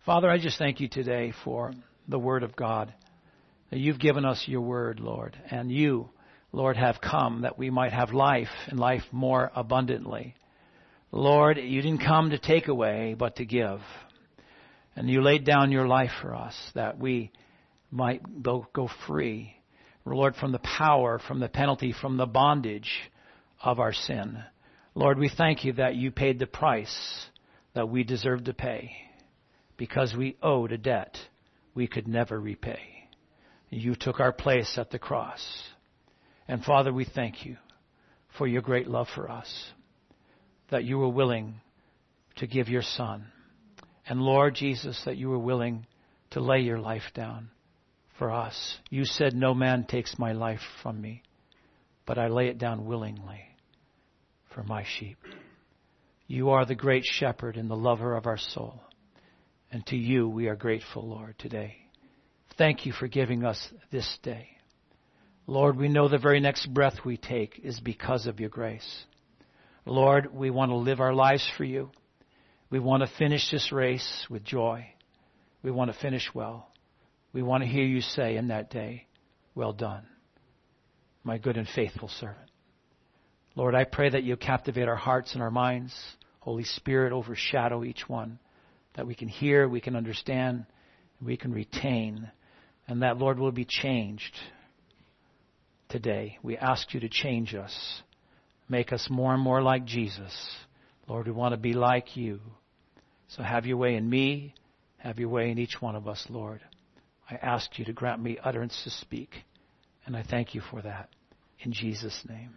Father, I just thank you today for the Word of God. That you've given us your Word, Lord. And you, Lord, have come that we might have life and life more abundantly. Lord, you didn't come to take away, but to give. And you laid down your life for us that we might go free, Lord, from the power, from the penalty, from the bondage of our sin. Lord, we thank you that you paid the price that we deserved to pay because we owed a debt we could never repay. You took our place at the cross. And Father, we thank you for your great love for us, that you were willing to give your Son. And Lord Jesus, that you were willing to lay your life down for us. You said, no man takes my life from me, but I lay it down willingly for my sheep. You are the great shepherd and the lover of our soul. And to you we are grateful, Lord, today. Thank you for giving us this day. Lord, we know the very next breath we take is because of your grace. Lord, we want to live our lives for you. We want to finish this race with joy. We want to finish well. We want to hear you say in that day, well done, my good and faithful servant. Lord, I pray that you captivate our hearts and our minds. Holy Spirit, overshadow each one, that we can hear, we can understand, we can retain, and that, Lord, will be changed today. We ask you to change us. Make us more and more like Jesus. Lord, we want to be like you. So have your way in me. Have your way in each one of us, Lord. I ask you to grant me utterance to speak. And I thank you for that. In Jesus' name.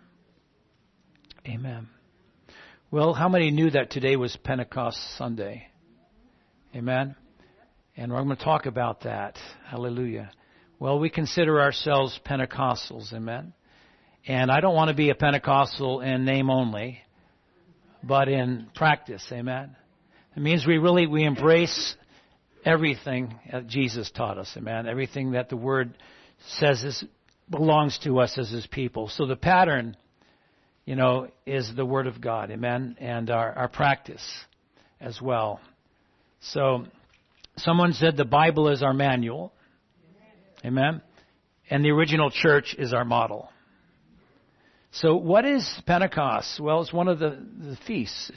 Amen. Well, how many knew that today was Pentecost Sunday? Amen. And we're going to talk about that. Hallelujah. Well, we consider ourselves Pentecostals. Amen. And I don't want to be a Pentecostal in name only, but in practice. Amen. It means we embrace everything that Jesus taught us. Amen. Everything that the Word says belongs to us as His people. So the pattern, is the Word of God. Amen. And our practice as well. So someone said the Bible is our manual. Amen. And the original church is our model. So what is Pentecost? Well, it's one of the feasts.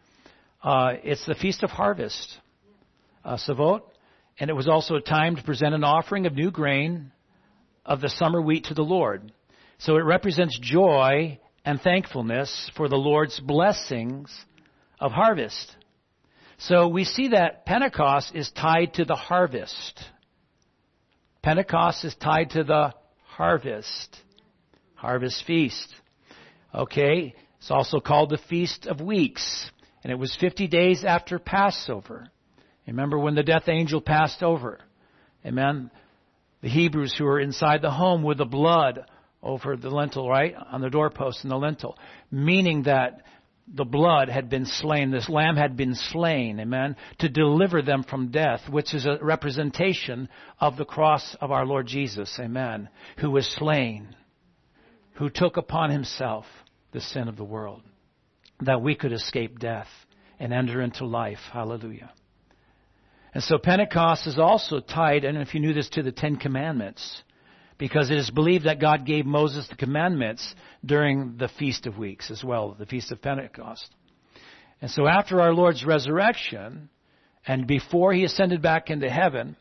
It's the Feast of Harvest, Shavuot, and it was also a time to present an offering of new grain of the summer wheat to the Lord. So it represents joy and thankfulness for the Lord's blessings of harvest. So we see that Pentecost is tied to the harvest. Pentecost is tied to the harvest feast. Okay, it's also called the Feast of Weeks, and it was 50 days after Passover. Remember when the death angel passed over? Amen. The Hebrews who were inside the home with the blood over the lintel, right? On the doorpost and the lintel. Meaning that the blood had been slain. This lamb had been slain, amen, to deliver them from death, which is a representation of the cross of our Lord Jesus, amen, who was slain, who took upon himself the sin of the world, that we could escape death and enter into life. Hallelujah. And so Pentecost is also tied, and if you knew this, to the Ten Commandments, because it is believed that God gave Moses the commandments during the Feast of Weeks as well, the Feast of Pentecost. And so after our Lord's resurrection, and before he ascended back into heaven,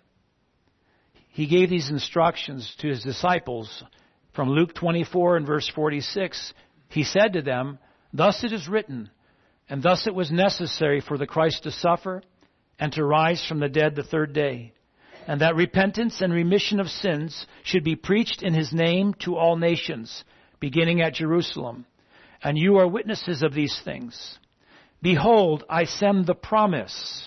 he gave these instructions to his disciples. From Luke 24 and verse 46, he said to them, "Thus it is written, and thus it was necessary for the Christ to suffer and to rise from the dead the third day, and that repentance and remission of sins should be preached in his name to all nations, beginning at Jerusalem. And you are witnesses of these things. Behold, I send the promise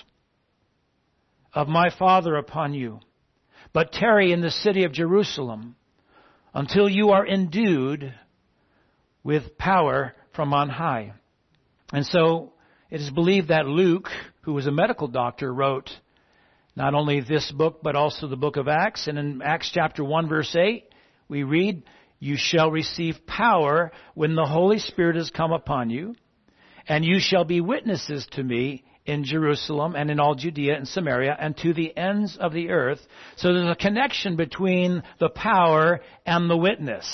of my Father upon you, but tarry in the city of Jerusalem until you are endued with power from on high." And so it is believed that Luke, who was a medical doctor, wrote not only this book, but also the book of Acts. And in Acts chapter 1, verse 8, we read, "You shall receive power when the Holy Spirit has come upon you, and you shall be witnesses to me in Jerusalem and in all Judea and Samaria and to the ends of the earth. So there's a connection between the power and the witness.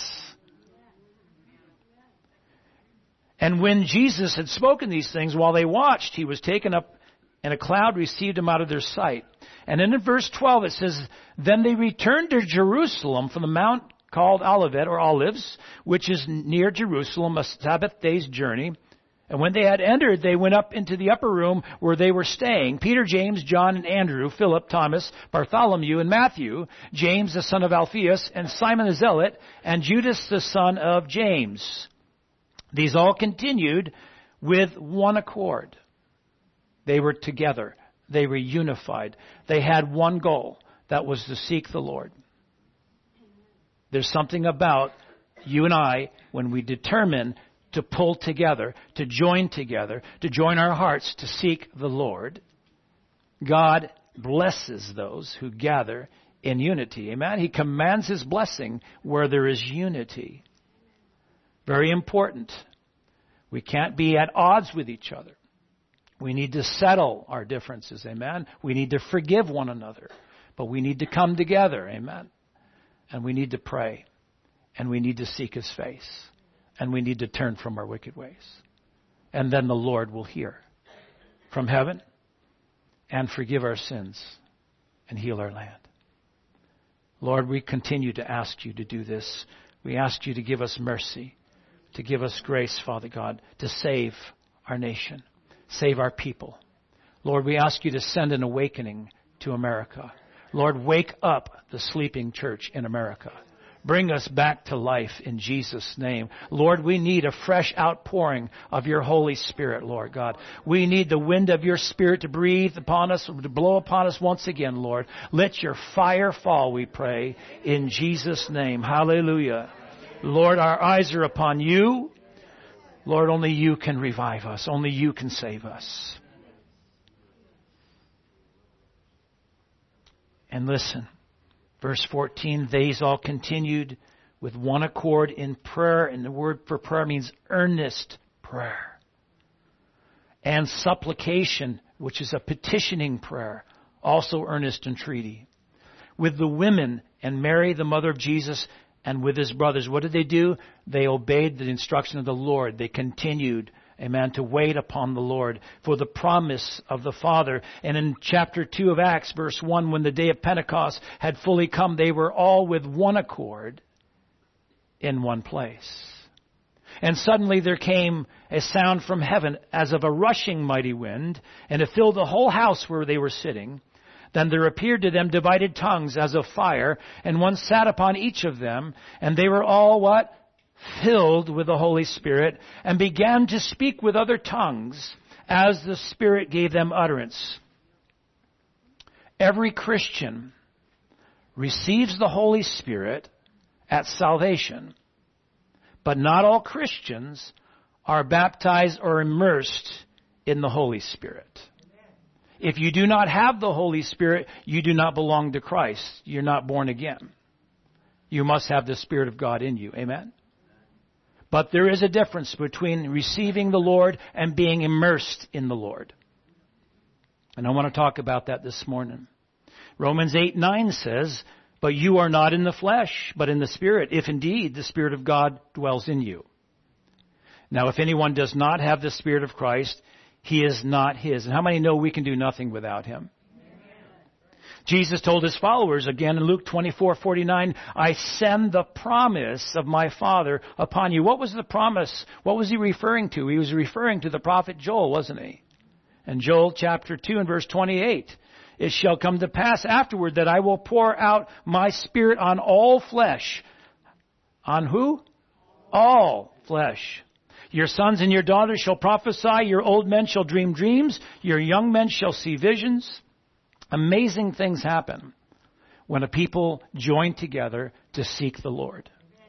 And when Jesus had spoken these things, while they watched, he was taken up, and a cloud received him out of their sight. And then in verse 12 it says, Then they returned to Jerusalem from the mount called Olivet, or Olives, which is near Jerusalem, a Sabbath day's journey. And when they had entered, they went up into the upper room where they were staying. Peter, James, John, and Andrew, Philip, Thomas, Bartholomew, and Matthew, James, the son of Alphaeus, and Simon the Zealot, and Judas, the son of James. These all continued with one accord. They were together. They were unified. They had one goal. That was to seek the Lord. There's something about you and I when we determine to pull together, to join our hearts to seek the Lord. God blesses those who gather in unity. Amen? He commands His blessing where there is unity. Very important. We can't be at odds with each other. We need to settle our differences. Amen? We need to forgive one another. But we need to come together. Amen? And we need to pray. And we need to seek His face. And we need to turn from our wicked ways. And then the Lord will hear from heaven and forgive our sins and heal our land. Lord, we continue to ask You to do this. We ask You to give us mercy, to give us grace, Father God, to save our nation, save our people. Lord, we ask You to send an awakening to America. Lord, wake up the sleeping church in America. Bring us back to life in Jesus' name. Lord, we need a fresh outpouring of Your Holy Spirit, Lord God. We need the wind of Your Spirit to breathe upon us, to blow upon us once again, Lord. Let Your fire fall, we pray, in Jesus' name. Hallelujah. Lord, our eyes are upon You. Lord, only You can revive us. Only You can save us. And listen. Verse 14, these all continued with one accord in prayer. And the word for prayer means earnest prayer. And supplication, which is a petitioning prayer. Also earnest entreaty. With the women and Mary, the mother of Jesus, and with His brothers. What did they do? They obeyed the instruction of the Lord. They continued, amen, to wait upon the Lord for the promise of the Father. And in chapter 2 of Acts, verse 1, when the day of Pentecost had fully come, they were all with one accord in one place. And suddenly there came a sound from heaven as of a rushing mighty wind, and it filled the whole house where they were sitting. Then there appeared to them divided tongues as of fire, and one sat upon each of them, and they were all what? Filled with the Holy Spirit, and began to speak with other tongues as the Spirit gave them utterance. Every Christian receives the Holy Spirit at salvation, but not all Christians are baptized or immersed in the Holy Spirit. If you do not have the Holy Spirit, you do not belong to Christ. You're not born again. You must have the Spirit of God in you. Amen? But there is a difference between receiving the Lord and being immersed in the Lord. And I want to talk about that this morning. Romans 8:9 says, But you are not in the flesh, but in the Spirit, if indeed the Spirit of God dwells in you. Now, if anyone does not have the Spirit of Christ, he is not His. And how many know we can do nothing without Him? Jesus told His followers again in Luke 24:49, I send the promise of my Father upon you. What was the promise? What was He referring to? He was referring to the prophet Joel, wasn't He? And Joel chapter 2 and verse 28, it shall come to pass afterward that I will pour out my Spirit on all flesh. On who? All flesh. Your sons and your daughters shall prophesy. Your old men shall dream dreams. Your young men shall see visions. Amazing things happen when a people join together to seek the Lord.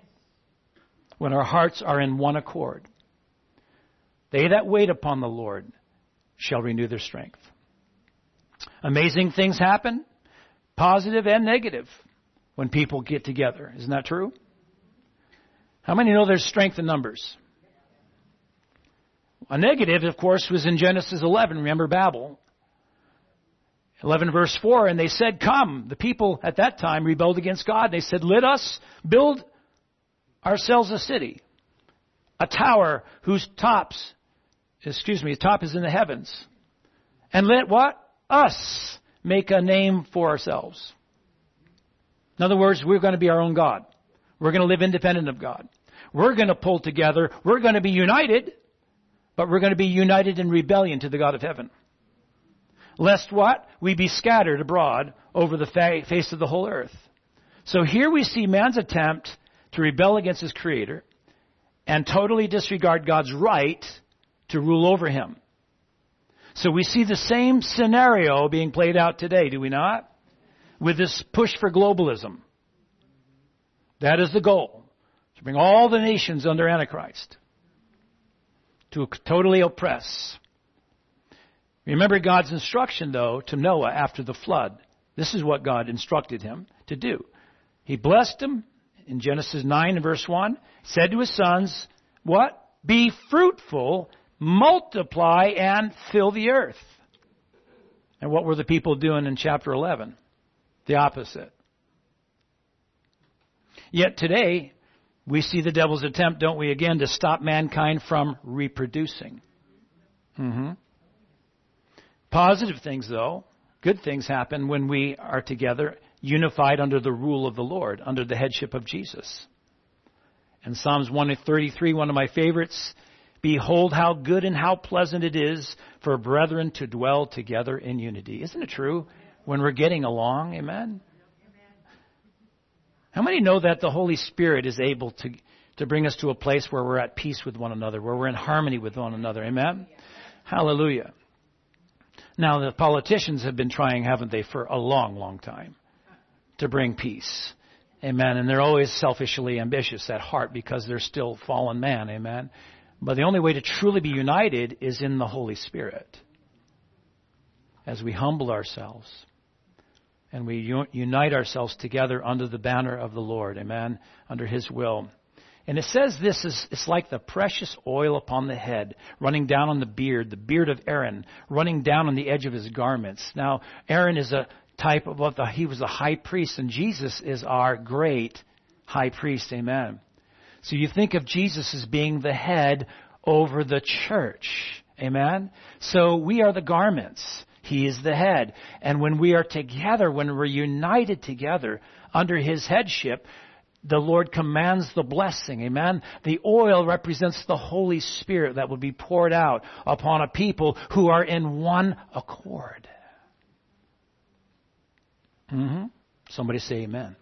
When our hearts are in one accord. They that wait upon the Lord shall renew their strength. Amazing things happen, positive and negative, when people get together. Isn't that true? How many know there's strength in numbers? A negative, of course, was in Genesis 11. Remember Babel? 11 verse 4, and they said, come. The people at that time rebelled against God. They said, let us build ourselves a city, a tower whose top is in the heavens. And let what? Us make a name for ourselves. In other words, we're going to be our own God. We're going to live independent of God. We're going to pull together. We're going to be united, but we're going to be united in rebellion to the God of heaven. Lest what? We be scattered abroad over the face of the whole earth. So here we see man's attempt to rebel against his Creator and totally disregard God's right to rule over him. So we see the same scenario being played out today, do we not? With this push for globalism. That is the goal. To bring all the nations under Antichrist. To totally oppress. Remember God's instruction, though, to Noah after the flood. This is what God instructed him to do. He blessed him in Genesis 9 and verse 1. Said to his sons, what? Be fruitful, multiply, and fill the earth. And what were the people doing in chapter 11? The opposite. Yet today, we see the devil's attempt, don't we, again, to stop mankind from reproducing. Positive things, though, good things happen when we are together, unified under the rule of the Lord, under the headship of Jesus. And Psalms 133, one of my favorites, behold how good and how pleasant it is for brethren to dwell together in unity. Isn't it true? When we're getting along, amen? How many know that the Holy Spirit is able to bring us to a place where we're at peace with one another, where we're in harmony with one another, amen? Hallelujah. Now, the politicians have been trying, haven't they, for a long, long time to bring peace. Amen. And they're always selfishly ambitious at heart because they're still fallen man. Amen. But the only way to truly be united is in the Holy Spirit. As we humble ourselves and we unite ourselves together under the banner of the Lord. Amen. Under His will. And it says it's like the precious oil upon the head, running down on the beard of Aaron, running down on the edge of his garments. Now, Aaron is a type of he was a high priest, and Jesus is our great high priest. Amen. So you think of Jesus as being the head over the church. Amen. So we are the garments. He is the head. And when we are together, when we're united together under His headship, the Lord commands the blessing. Amen. The oil represents the Holy Spirit that will be poured out upon a people who are in one accord. Somebody say amen.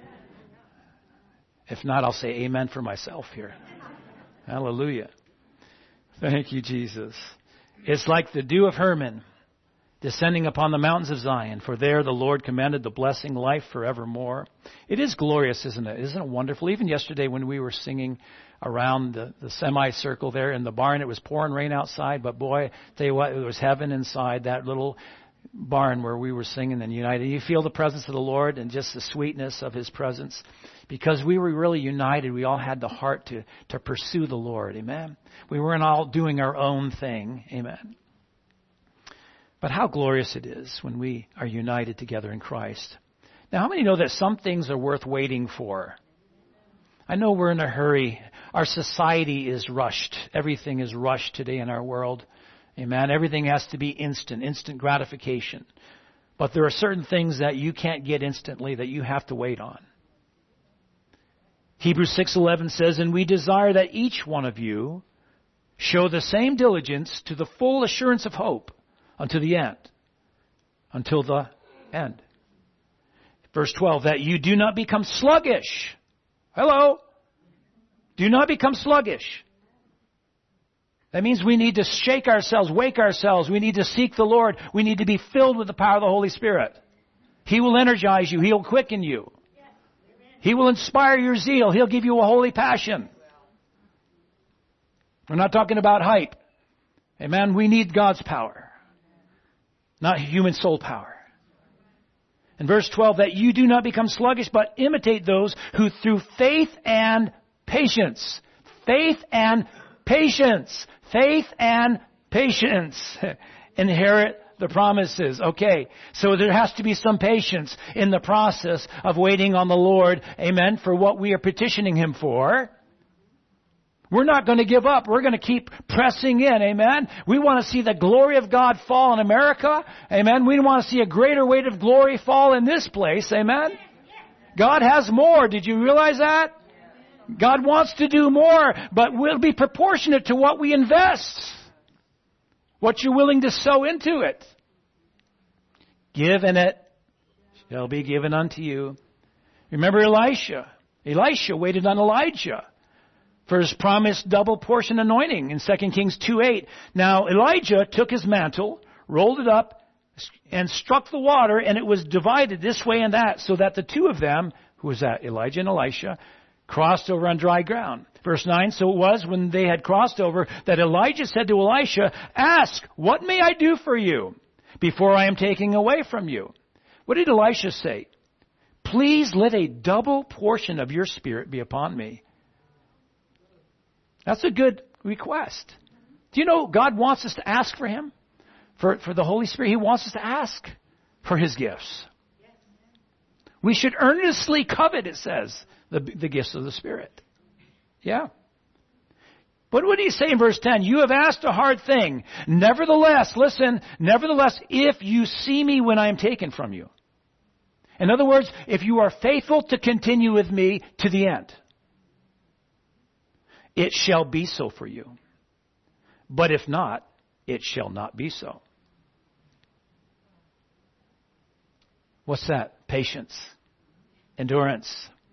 If not, I'll say amen for myself here. Hallelujah. Thank you, Jesus. It's like the dew of Hermon descending upon the mountains of Zion, for there the Lord commanded the blessing, life forevermore. It is glorious, isn't it? Isn't it wonderful? Even yesterday when we were singing around the semicircle there in the barn, it was pouring rain outside, but boy, tell you what, it was heaven inside that little barn where we were singing and united. You feel the presence of the Lord and just the sweetness of His presence. Because we were really united, we all had the heart to pursue the Lord. Amen. We weren't all doing our own thing. Amen. But how glorious it is when we are united together in Christ. Now, how many know that some things are worth waiting for? I know we're in a hurry. Our society is rushed. Everything is rushed today in our world. Amen. Everything has to be instant gratification. But there are certain things that you can't get instantly that you have to wait on. Hebrews 6:11 says, and we desire that each one of you show the same diligence to the full assurance of hope until the end. Until the end. Verse 12, that you do not become sluggish. Hello. Do not become sluggish. That means we need to shake ourselves, wake ourselves. We need to seek the Lord. We need to be filled with the power of the Holy Spirit. He will energize you. He'll quicken you. He will inspire your zeal. He'll give you a holy passion. We're not talking about hype. Amen. We need God's power, not human soul power. In verse 12, that you do not become sluggish, but imitate those who through faith and patience, faith and patience inherit the promises. Okay, so there has to be some patience in the process of waiting on the Lord, amen, for what we are petitioning Him for. We're not going to give up. We're going to keep pressing in, amen. We want to see the glory of God fall in America, amen. We want to see a greater weight of glory fall in this place, amen. God has more. Did you realize that? God wants to do more, but will be proportionate to what we invest. What you're willing to sow into it. Give and it shall be given unto you. Remember Elisha. Elisha waited on Elijah for his promised double portion anointing in 2 Kings 2:8. Now Elijah took his mantle, rolled it up, and struck the water, and it was divided this way and that, so that the two of them, who was that, Elijah and Elisha, crossed over on dry ground. Verse 9, so it was when they had crossed over that Elijah said to Elisha, ask, what may I do for you before I am taken away from you? What did Elisha say? Please let a double portion of your spirit be upon me. That's a good request. Do you know God wants us to ask for Him? For the Holy Spirit, He wants us to ask for His gifts. We should earnestly covet, it says, the gifts of the Spirit. Yeah. But what do you say in verse 10? You have asked a hard thing. Nevertheless, listen, nevertheless, if you see me when I am taken from you. In other words, if you are faithful to continue with me to the end, it shall be so for you. But if not, it shall not be so. What's that? Patience. Endurance.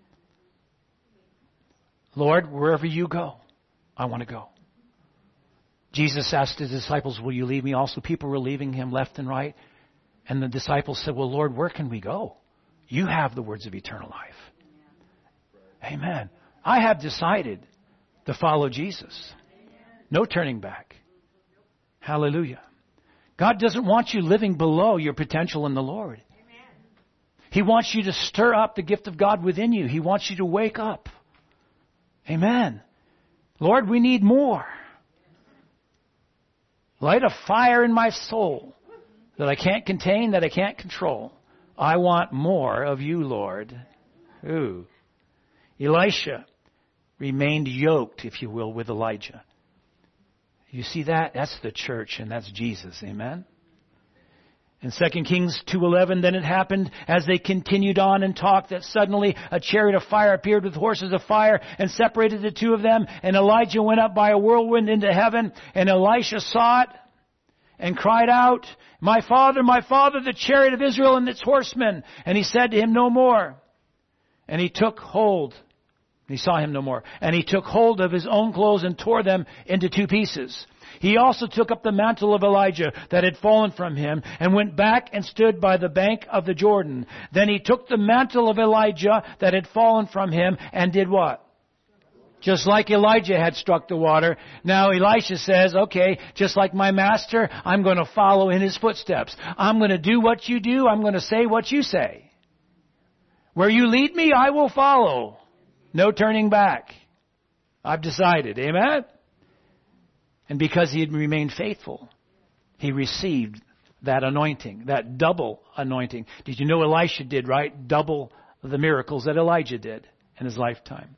Lord, wherever you go, I want to go. Jesus asked His disciples, will you leave me also? People were leaving Him left and right. And the disciples said, well, Lord, where can we go? You have the words of eternal life. Amen. I have decided to follow Jesus. No turning back. Hallelujah. God doesn't want you living below your potential in the Lord. He wants you to stir up the gift of God within you. He wants you to wake up. Amen. Lord, we need more. Light a fire in my soul that I can't contain, that I can't control. I want more of you, Lord. Ooh. Elisha remained yoked, if you will, with Elijah. You see that? That's the church, and that's Jesus. Amen? In 2 Kings 2:11, then it happened as they continued on and talked that suddenly a chariot of fire appeared with horses of fire and separated the two of them. And Elijah went up by a whirlwind into heaven, and Elisha saw it and cried out, my father, the chariot of Israel and its horsemen. And he said to him, no more. And he took hold. He saw him no more. And he took hold of his own clothes and tore them into two pieces. He also took up the mantle of Elijah that had fallen from him and went back and stood by the bank of the Jordan. Then he took the mantle of Elijah that had fallen from him and did what? Just like Elijah had struck the water. Now Elisha says, okay, just like my master, I'm going to follow in his footsteps. I'm going to do what you do. I'm going to say what you say. Where you lead me, I will follow. No turning back. I've decided. Amen? And because he had remained faithful, he received that anointing, that double anointing. Did you know Elisha did, right? Double the miracles that Elijah did in his lifetime.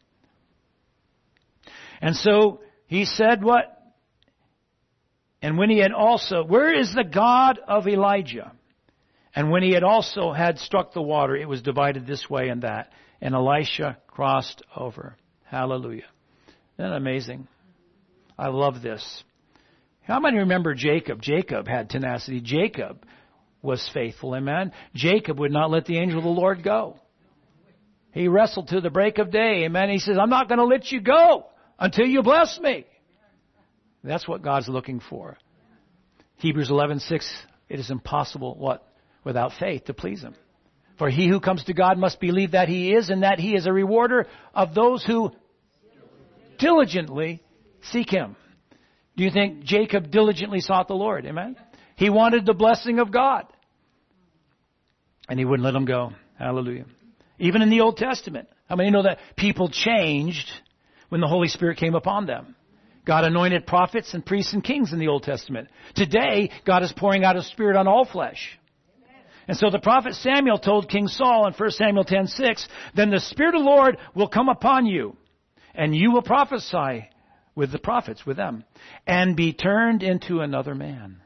And so he said what? And when he had also, where is the God of Elijah? And when he had also had struck the water, it was divided this way and that. And Elisha crossed over. Hallelujah. Isn't that amazing? I love this. How many remember Jacob? Jacob had tenacity. Jacob was faithful. Amen. Jacob would not let the angel of the Lord go. He wrestled to the break of day. Amen. He says, I'm not going to let you go until you bless me. That's what God's looking for. Hebrews 11:6. It is impossible, what? Without faith to please Him. For he who comes to God must believe that He is, and that He is a rewarder of those who diligently seek Him. Do you think Jacob diligently sought the Lord? Amen? He wanted the blessing of God. And He wouldn't let him go. Hallelujah. Even in the Old Testament. How many know that people changed when the Holy Spirit came upon them? God anointed prophets and priests and kings in the Old Testament. Today, God is pouring out His Spirit on all flesh. And so the prophet Samuel told King Saul in 1 Samuel 10:6, "Then the Spirit of the Lord will come upon you, and you will prophesy with the prophets, with them, and be turned into another man."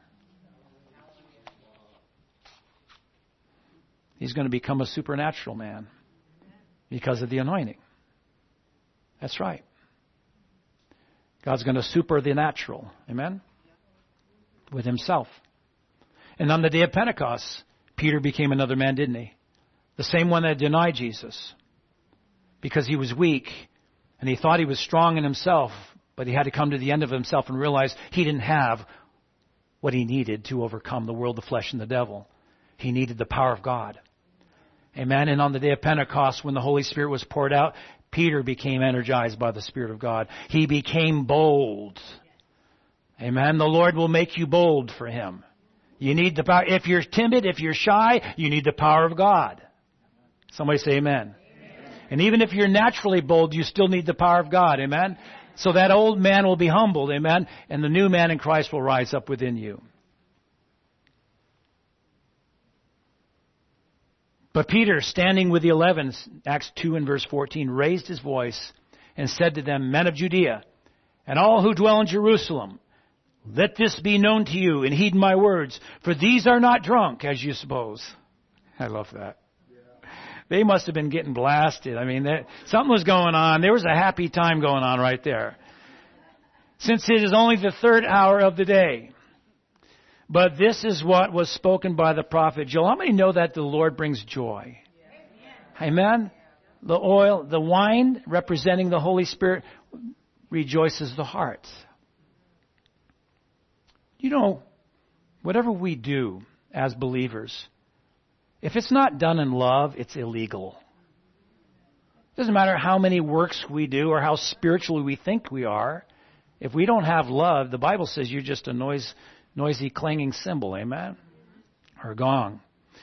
He's going to become a supernatural man because of the anointing. That's right. God's going to super the natural. Amen? With Himself. And on the day of Pentecost, Peter became another man, didn't he? The same one that denied Jesus. Because he was weak and he thought he was strong in himself, but he had to come to the end of himself and realize he didn't have what he needed to overcome the world, the flesh, and the devil. He needed the power of God. Amen. And on the day of Pentecost, when the Holy Spirit was poured out, Peter became energized by the Spirit of God. He became bold. Amen. The Lord will make you bold for Him. You need the power. If you're timid, if you're shy, you need the power of God. Somebody say amen. And even if you're naturally bold, you still need the power of God. Amen. So that old man will be humbled. Amen. And the new man in Christ will rise up within you. But Peter, standing with the 11, Acts 2 and verse 14, raised his voice and said to them, "Men of Judea, and all who dwell in Jerusalem, let this be known to you, and heed my words, for these are not drunk, as you suppose." I love that. They must have been getting blasted. I mean, something was going on. There was a happy time going on right there. "Since it is only the third hour of the day. But this is what was spoken by the prophet Joel." How many know that the Lord brings joy? Amen? The oil, the wine representing the Holy Spirit rejoices the heart. You know, whatever we do as believers, if it's not done in love, it's illegal. It doesn't matter how many works we do or how spiritual we think we are. If we don't have love, the Bible says you're just a noisy clanging cymbal, amen? Or gong.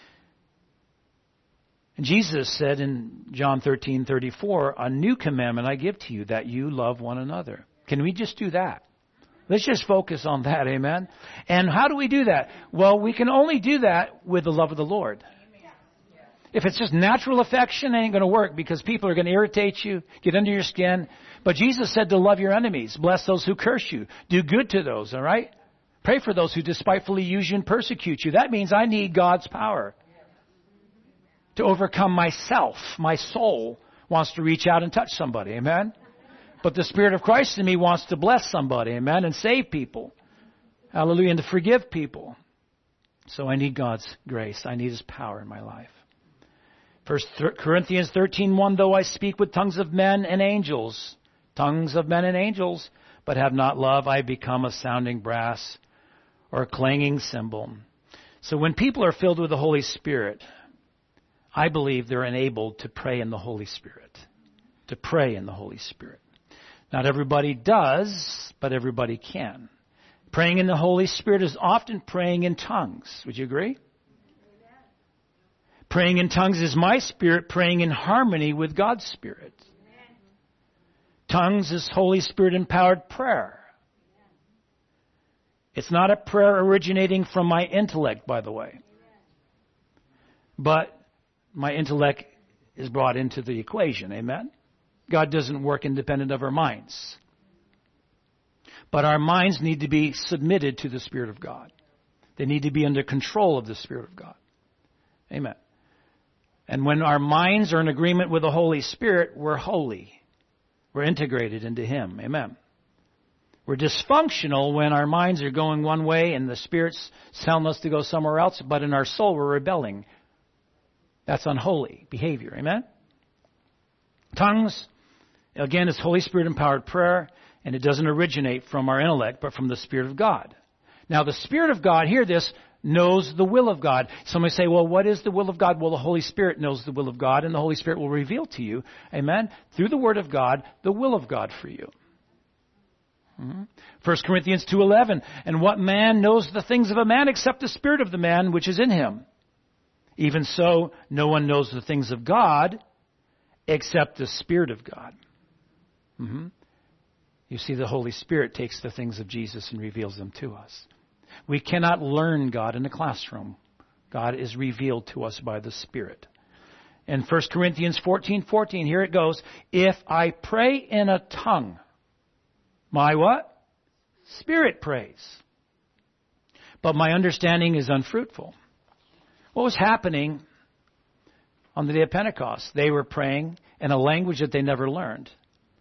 And Jesus said in John 13:34, "A new commandment I give to you, that you love one another." Can we just do that? Let's just focus on that, amen? And how do we do that? Well, we can only do that with the love of the Lord. If it's just natural affection, it ain't going to work because people are going to irritate you, get under your skin. But Jesus said to love your enemies, bless those who curse you, do good to those, all right? Pray for those who despitefully use you and persecute you. That means I need God's power to overcome myself. My soul wants to reach out and touch somebody, amen? But the Spirit of Christ in me wants to bless somebody, amen, and save people. Hallelujah, and to forgive people. So I need God's grace. I need His power in my life. 1 Corinthians 13:1, "Though I speak with tongues of men and angels, but have not love, I become a sounding brass or a clanging cymbal." So when people are filled with the Holy Spirit, I believe they're enabled to pray in the Holy Spirit. To pray in the Holy Spirit. Not everybody does, but everybody can. Praying in the Holy Spirit is often praying in tongues. Would you agree? Praying in tongues is my spirit praying in harmony with God's Spirit. Tongues is Holy Spirit empowered prayer. It's not a prayer originating from my intellect, by the way. But my intellect is brought into the equation. Amen? God doesn't work independent of our minds. But our minds need to be submitted to the Spirit of God. They need to be under control of the Spirit of God. Amen. And when our minds are in agreement with the Holy Spirit, we're holy. We're integrated into Him. Amen. We're dysfunctional when our minds are going one way and the Spirit's telling us to go somewhere else, but in our soul we're rebelling. That's unholy behavior. Amen? Tongues, again, is Holy Spirit empowered prayer, and it doesn't originate from our intellect, but from the Spirit of God. Now, the Spirit of God, hear this, knows the will of God. Somebody say, well, what is the will of God? Well, the Holy Spirit knows the will of God, and the Holy Spirit will reveal to you, amen, through the Word of God, the will of God for you. 1 Corinthians 2:11, "And what man knows the things of a man except the spirit of the man which is in him? Even so, no one knows the things of God except the Spirit of God." You see, the Holy Spirit takes the things of Jesus and reveals them to us. We cannot learn God in a classroom. God is revealed to us by the Spirit. In 1 Corinthians 14:14, here it goes. If I pray in a tongue, my what? Spirit prays. But my understanding is unfruitful. What was happening on the day of Pentecost? They were praying in a language that they never learned.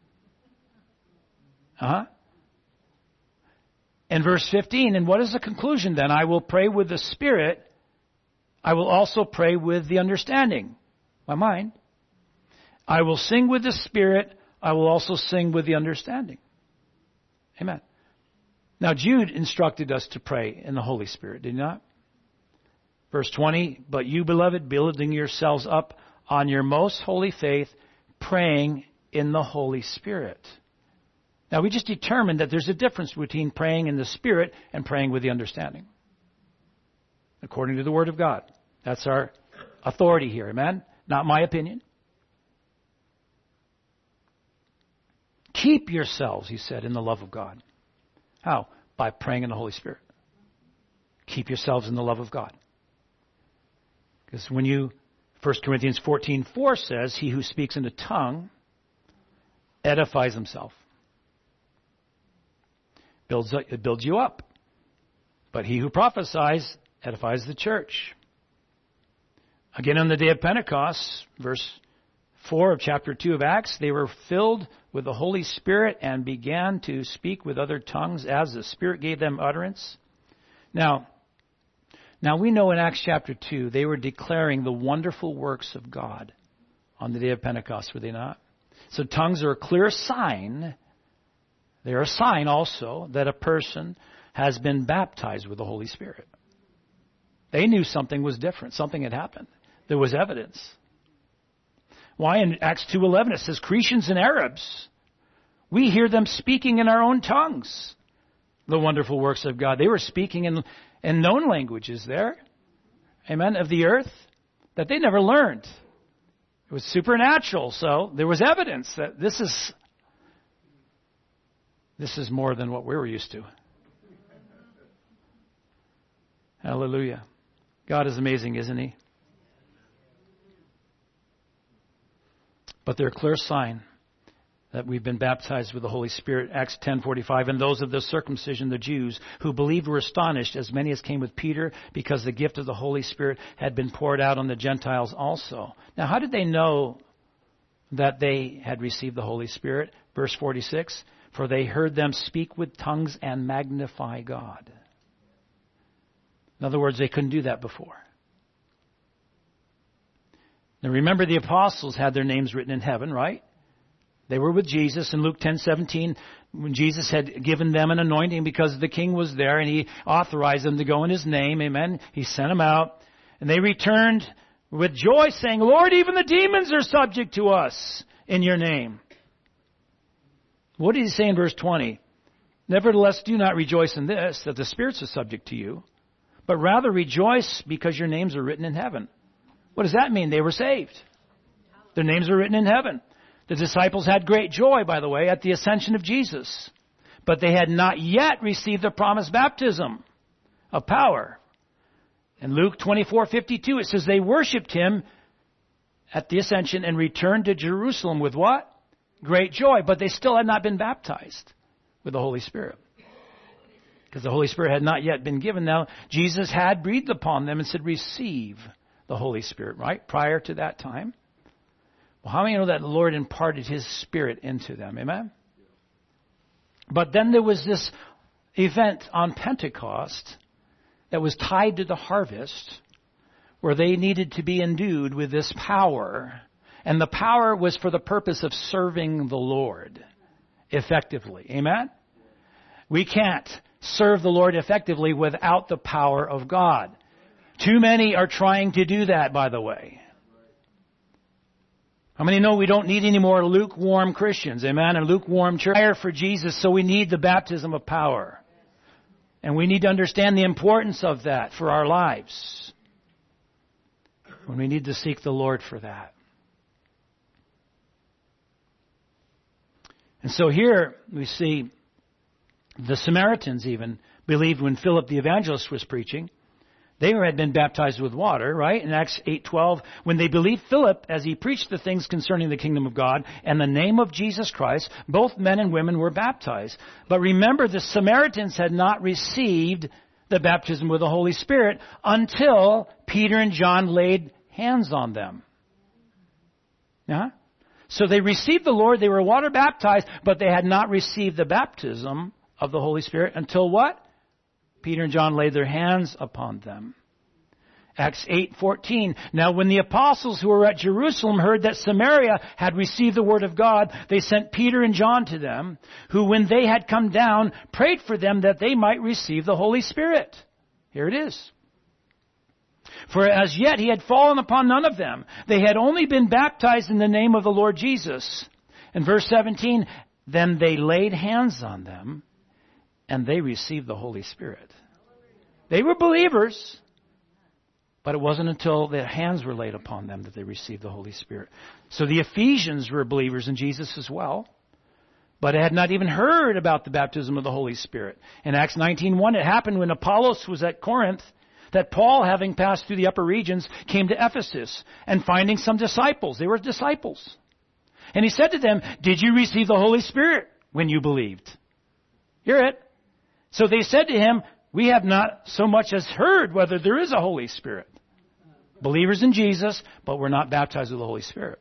In verse 15, and what is the conclusion then? I will pray with the Spirit. I will also pray with the understanding, my mind. I will sing with the Spirit. I will also sing with the understanding. Amen. Now, Jude instructed us to pray in the Holy Spirit, did he not? Verse 20, but you, beloved, building yourselves up on your most holy faith, praying in the Holy Spirit. Now, we just determined that there's a difference between praying in the Spirit and praying with the understanding. According to the Word of God. That's our authority here, amen? Not my opinion. Keep yourselves, he said, in the love of God. How? By praying in the Holy Spirit. Keep yourselves in the love of God. Because when 1 Corinthians 14:4 says, he who speaks in a tongue edifies himself. It builds you up. But he who prophesies edifies the church. Again, on the day of Pentecost, verse 4 of chapter 2 of Acts, they were filled with the Holy Spirit and began to speak with other tongues as the Spirit gave them utterance. Now we know in Acts chapter 2, they were declaring the wonderful works of God on the day of Pentecost, were they not? So tongues are a clear sign. They're a sign also that a person has been baptized with the Holy Spirit. They knew something was different. Something had happened. There was evidence. Why? In Acts 2:11 it says, Cretans and Arabs, we hear them speaking in our own tongues the wonderful works of God. They were speaking in known languages there, amen, of the earth that they never learned. It was supernatural, so there was evidence that this is more than what we were used to. Hallelujah. God is amazing, isn't he? But they're a clear sign that we've been baptized with the Holy Spirit. Acts 10:45, and those of the circumcision, the Jews, who believed were astonished, as many as came with Peter, because the gift of the Holy Spirit had been poured out on the Gentiles also. Now, how did they know that they had received the Holy Spirit? Verse 46, for they heard them speak with tongues and magnify God. In other words, they couldn't do that before. Now remember, the apostles had their names written in heaven, right? They were with Jesus in Luke 10:17, when Jesus had given them an anointing because the king was there and he authorized them to go in his name. Amen. He sent them out. And they returned with joy saying, Lord, even the demons are subject to us in your name. What did he say in verse 20? Nevertheless, do not rejoice in this, that the spirits are subject to you, but rather rejoice because your names are written in heaven. What does that mean? They were saved. Their names are written in heaven. The disciples had great joy, by the way, at the ascension of Jesus. But they had not yet received the promised baptism of power. In Luke 24:52, it says they worshipped him at the ascension and returned to Jerusalem with what? Great joy. But they still had not been baptized with the Holy Spirit. Because the Holy Spirit had not yet been given. Now, Jesus had breathed upon them and said, receive the Holy Spirit, right? Prior to that time. Well, how many know that the Lord imparted his Spirit into them? Amen? But then there was this event on Pentecost that was tied to the harvest where they needed to be endued with this power. And the power was for the purpose of serving the Lord effectively. Amen? We can't serve the Lord effectively without the power of God. Too many are trying to do that, by the way. How many know we don't need any more lukewarm Christians, amen, and lukewarm church? Fire for Jesus, so we need the baptism of power. And we need to understand the importance of that for our lives. When we need to seek the Lord for that. And so here we see the Samaritans even believed when Philip the evangelist was preaching. They had been baptized with water, right? In Acts 8:12, when they believed Philip as he preached the things concerning the kingdom of God and the name of Jesus Christ, both men and women were baptized. But remember, the Samaritans had not received the baptism with the Holy Spirit until Peter and John laid hands on them. Yeah? So they received the Lord, they were water baptized, but they had not received the baptism of the Holy Spirit until what? Peter and John laid their hands upon them. Acts 8:14. Now when the apostles who were at Jerusalem heard that Samaria had received the word of God, they sent Peter and John to them, who when they had come down, prayed for them that they might receive the Holy Spirit. Here it is. For as yet he had fallen upon none of them. They had only been baptized in the name of the Lord Jesus. In verse 17, then they laid hands on them, and they received the Holy Spirit. They were believers, but it wasn't until their hands were laid upon them that they received the Holy Spirit. So the Ephesians were believers in Jesus as well, but had not even heard about the baptism of the Holy Spirit. In Acts 19:1, it happened when Apollos was at Corinth that Paul, having passed through the upper regions, came to Ephesus and finding some disciples. They were disciples. And he said to them, did you receive the Holy Spirit when you believed? Hear it. So they said to him, we have not so much as heard whether there is a Holy Spirit. Believers in Jesus, but we're not baptized with the Holy Spirit.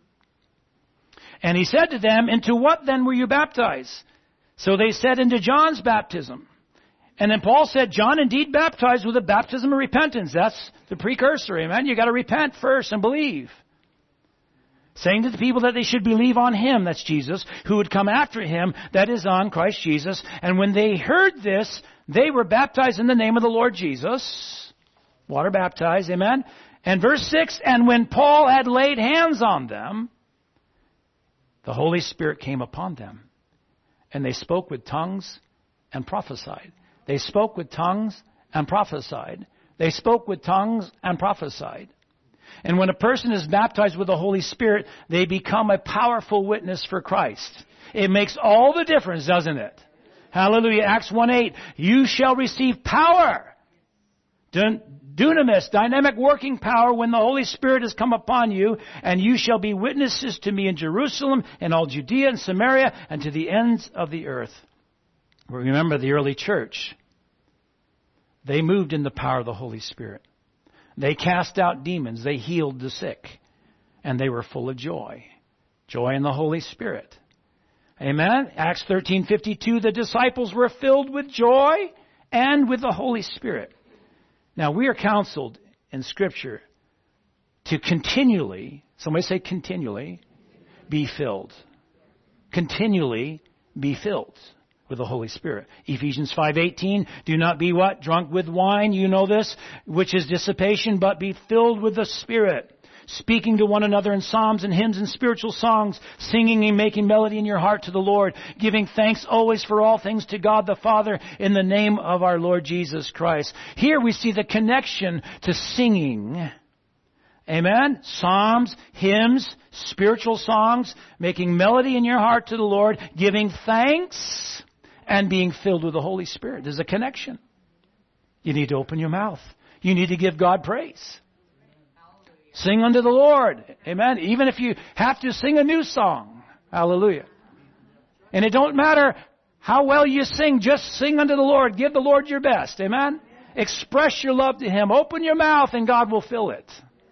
And he said to them, into what then were you baptized? So they said, into John's baptism. And then Paul said, John indeed baptized with a baptism of repentance. That's the precursor, amen? You got to repent first and believe. Saying to the people that they should believe on him, that's Jesus, who would come after him, that is on Christ Jesus. And when they heard this, they were baptized in the name of the Lord Jesus. Water baptized, amen? And verse 6, and when Paul had laid hands on them, the Holy Spirit came upon them. And they spoke with tongues and prophesied. They spoke with tongues and prophesied. They spoke with tongues and prophesied. And when a person is baptized with the Holy Spirit, they become a powerful witness for Christ. It makes all the difference, doesn't it? Hallelujah. Acts 1:8. You shall receive power. Dunamis, dynamic working power, when the Holy Spirit has come upon you, and you shall be witnesses to me in Jerusalem and all Judea and Samaria and to the ends of the earth. Remember the early church. They moved in the power of the Holy Spirit. They cast out demons. They healed the sick. And they were full of joy. Joy in the Holy Spirit. Amen? Acts 13:52, the disciples were filled with joy and with the Holy Spirit. Now, we are counseled in Scripture to continually, somebody say continually, be filled. Continually be filled with the Holy Spirit. Ephesians 5:18, do not be what? Drunk with wine, you know this, which is dissipation, but be filled with the Spirit. Speaking to one another in psalms and hymns and spiritual songs, singing and making melody in your heart to the Lord, giving thanks always for all things to God the Father in the name of our Lord Jesus Christ. Here we see the connection to singing. Amen? Psalms, hymns, spiritual songs, making melody in your heart to the Lord, giving thanks, and being filled with the Holy Spirit. There's a connection. You need to open your mouth. You need to give God praise. Sing unto the Lord. Amen. Even if you have to sing a new song. Hallelujah. And it don't matter how well you sing. Just sing unto the Lord. Give the Lord your best. Amen. Express your love to Him. Open your mouth and God will fill it.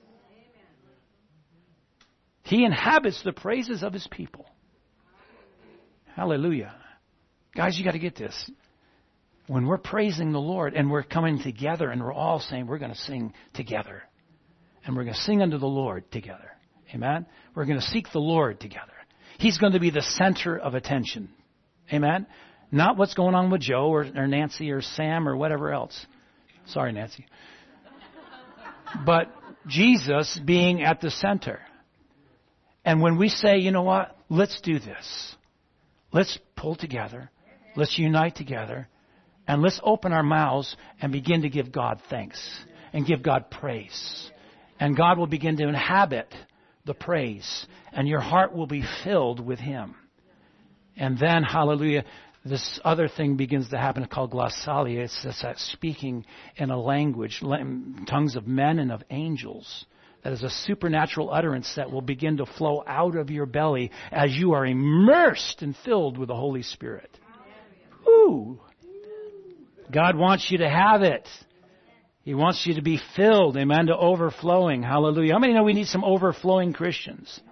He inhabits the praises of His people. Hallelujah. Guys, you got to get this. When we're praising the Lord and we're coming together and we're all saying we're going to sing together. And we're going to sing unto the Lord together. Amen? We're going to seek the Lord together. He's going to be the center of attention. Amen? Not what's going on with Joe or Nancy or Sam or whatever else. Sorry, Nancy. But Jesus being at the center. And when we say, you know what? Let's do this. Let's pull together. Let's unite together. And let's open our mouths and begin to give God thanks. And give God praise. And God will begin to inhabit the praise. And your heart will be filled with Him. And then, hallelujah, this other thing begins to happen called glossalia. It's just that speaking in a language, tongues of men and of angels. That is a supernatural utterance that will begin to flow out of your belly as you are immersed and filled with the Holy Spirit. Ooh! God wants you to have it. He wants you to be filled, amen, to overflowing. Hallelujah. How many know we need some overflowing Christians?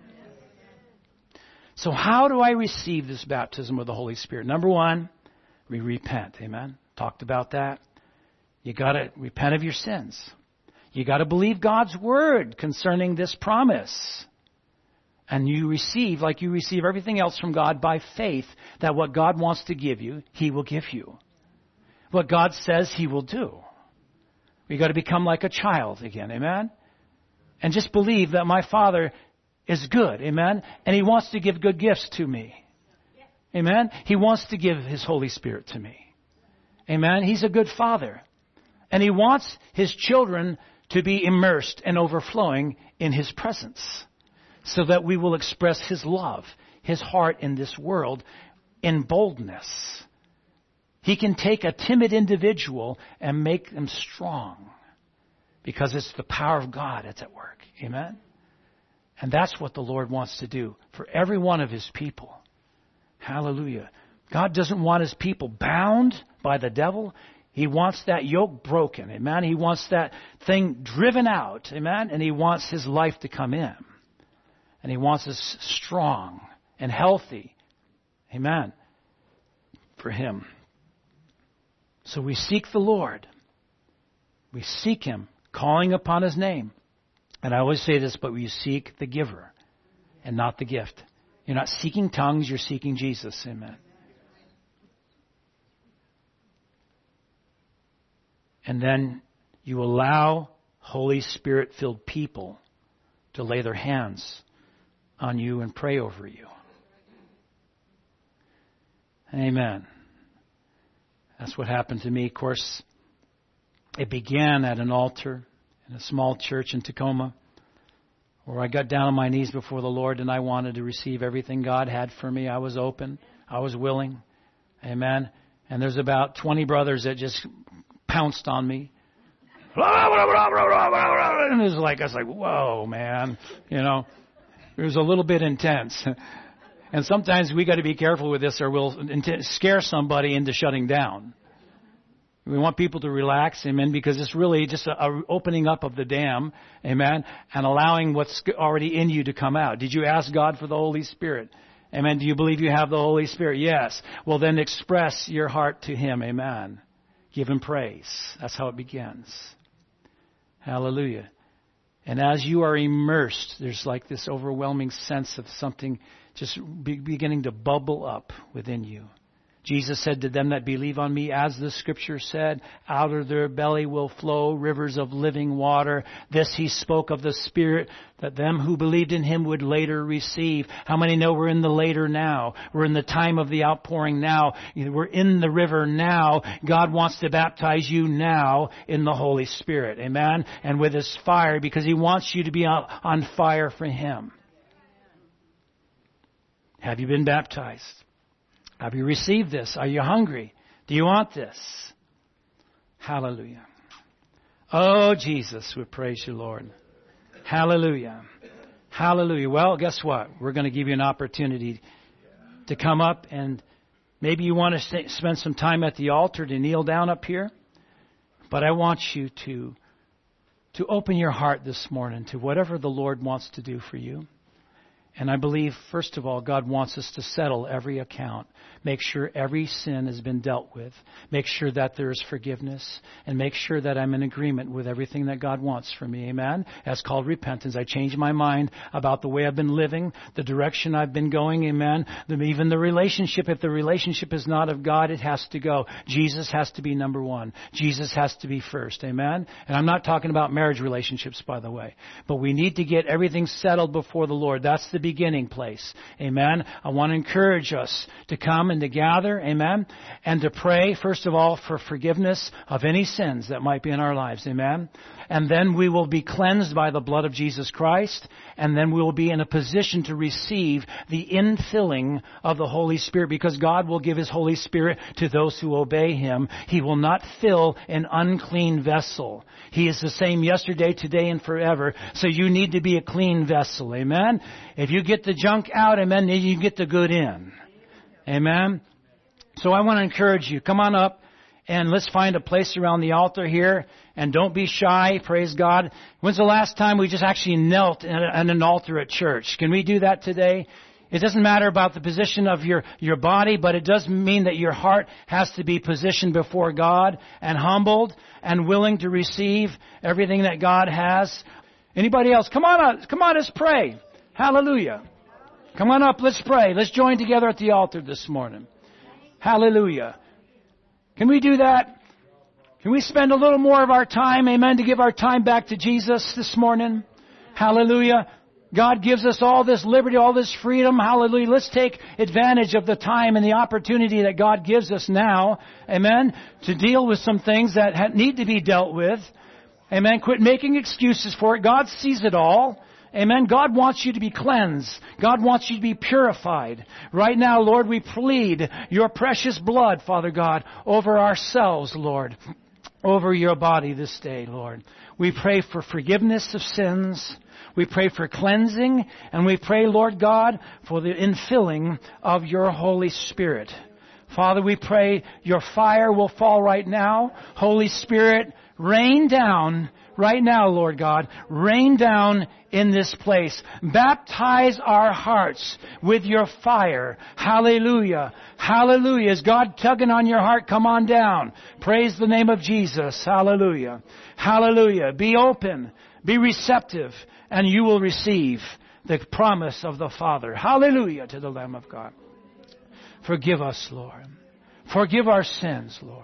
So how do I receive this baptism of the Holy Spirit? Number one, we repent. Amen. Talked about that. You got to repent of your sins. You got to believe God's word concerning this promise. And you receive, like you receive everything else from God, by faith that what God wants to give you, He will give you. What God says He will do. We got to become like a child again. Amen. And just believe that my Father is good. Amen. And He wants to give good gifts to me. Amen. He wants to give His Holy Spirit to me. Amen. He's a good Father. And He wants His children to be immersed and overflowing in His presence so that we will express His love, His heart in this world in boldness. He can take a timid individual and make them strong because it's the power of God that's at work. Amen. And that's what the Lord wants to do for every one of His people. Hallelujah. God doesn't want His people bound by the devil. He wants that yoke broken. Amen. He wants that thing driven out. Amen. And He wants His life to come in. And He wants us strong and healthy. Amen. For Him. So we seek the Lord. We seek Him, calling upon His name. And I always say this, but we seek the giver and not the gift. You're not seeking tongues, you're seeking Jesus. Amen. And then you allow Holy Spirit-filled people to lay their hands on you and pray over you. Amen. That's what happened to me. Of course, it began at an altar in a small church in Tacoma where I got down on my knees before the Lord and I wanted to receive everything God had for me. I was open. I was willing. Amen. And there's about 20 brothers that just pounced on me. And it was like, I was like, whoa, man. You know, it was a little bit intense. And sometimes we got to be careful with this or we'll scare somebody into shutting down. We want people to relax, amen, because it's really just a opening up of the dam, amen, and allowing what's already in you to come out. Did you ask God for the Holy Spirit? Amen. Do you believe you have the Holy Spirit? Yes. Well, then express your heart to Him, amen. Give Him praise. That's how it begins. Hallelujah. And as you are immersed, there's like this overwhelming sense of something just beginning to bubble up within you. Jesus said to them that believe on me, as the Scripture said, out of their belly will flow rivers of living water. This He spoke of the Spirit, that them who believed in Him would later receive. How many know we're in the later now? We're in the time of the outpouring now. We're in the river now. God wants to baptize you now in the Holy Spirit. Amen? And with His fire, because He wants you to be on fire for Him. Have you been baptized? Have you received this? Are you hungry? Do you want this? Hallelujah. Oh, Jesus, we praise you, Lord. Hallelujah. Hallelujah. Well, guess what? We're going to give you an opportunity to come up, and maybe you want to spend some time at the altar to kneel down up here. But I want you to open your heart this morning to whatever the Lord wants to do for you. And I believe, first of all, God wants us to settle every account. Make sure every sin has been dealt with. Make sure that there is forgiveness. And make sure that I'm in agreement with everything that God wants for me. Amen? That's called repentance. I change my mind about the way I've been living, the direction I've been going. Amen? Even the relationship. If the relationship is not of God, it has to go. Jesus has to be number one. Jesus has to be first. Amen? And I'm not talking about marriage relationships, by the way. But we need to get everything settled before the Lord. That's the beginning place. Amen. I want to encourage us to come and to gather. Amen. And to pray, first of all, for forgiveness of any sins that might be in our lives. Amen. And then we will be cleansed by the blood of Jesus Christ. And then we will be in a position to receive the infilling of the Holy Spirit, because God will give His Holy Spirit to those who obey Him. He will not fill an unclean vessel. He is the same yesterday, today, and forever. So you need to be a clean vessel. Amen. If you get the junk out, amen, then you get the good in. Amen. So I want to encourage you. Come on up and let's find a place around the altar here. And don't be shy. Praise God. When's the last time we just actually knelt at an altar at church? Can we do that today? It doesn't matter about the position of your body, but it does mean that your heart has to be positioned before God and humbled and willing to receive everything that God has. Anybody else? Come on, let's pray. Hallelujah. Come on up, let's pray. Let's join together at the altar this morning. Hallelujah. Can we do that? Can we spend a little more of our time, amen, to give our time back to Jesus this morning? Hallelujah. God gives us all this liberty, all this freedom. Hallelujah. Let's take advantage of the time and the opportunity that God gives us now, amen, to deal with some things that need to be dealt with. Amen. Quit making excuses for it. God sees it all. Amen. God wants you to be cleansed. God wants you to be purified. Right now, Lord, we plead your precious blood, Father God, over ourselves, Lord, over your body this day, Lord. We pray for forgiveness of sins. We pray for cleansing. And we pray, Lord God, for the infilling of your Holy Spirit. Father, we pray your fire will fall right now. Holy Spirit, rain down right now, Lord God. Rain down in this place. Baptize our hearts with your fire. Hallelujah. Hallelujah. Is God tugging on your heart? Come on down. Praise the name of Jesus. Hallelujah. Hallelujah. Be open. Be receptive. And you will receive the promise of the Father. Hallelujah to the Lamb of God. Forgive us, Lord. Forgive our sins, Lord.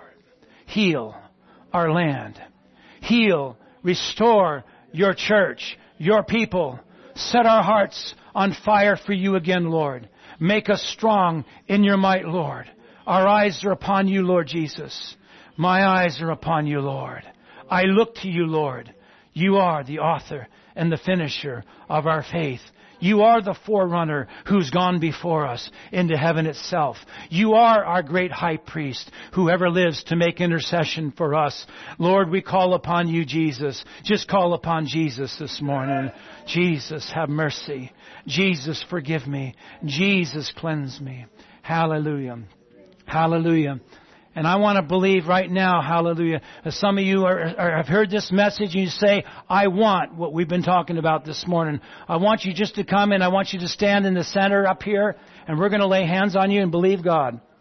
Heal our land. Heal, restore your church, your people. Set our hearts on fire for you again, Lord. Make us strong in your might, Lord. Our eyes are upon you, Lord Jesus. My eyes are upon you, Lord. I look to you, Lord. You are the author and the finisher of our faith. You are the forerunner who's gone before us into heaven itself. You are our great high priest who ever lives to make intercession for us. Lord, we call upon you, Jesus. Just call upon Jesus this morning. Jesus, have mercy. Jesus, forgive me. Jesus, cleanse me. Hallelujah. Hallelujah. And I want to believe right now, hallelujah, some of you have heard this message and you say, I want what we've been talking about this morning. I want you just to come and I want you to stand in the center up here and we're going to lay hands on you and believe God.